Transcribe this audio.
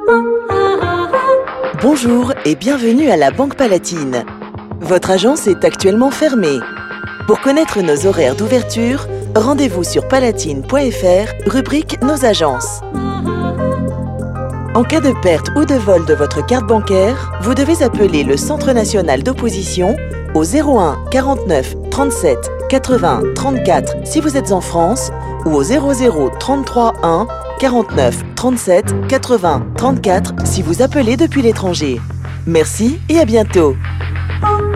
Bonjour et bienvenue à la Banque Palatine. Votre agence est actuellement fermée. Pour connaître nos horaires d'ouverture, rendez-vous sur palatine.fr, rubrique Nos agences. En cas de perte ou de vol de votre carte bancaire, vous devez appeler le Centre national d'opposition au 01 49 37 80 34 si vous êtes en France ou au 00 33 1 49 37 80 34 si vous appelez depuis l'étranger. Merci et à bientôt.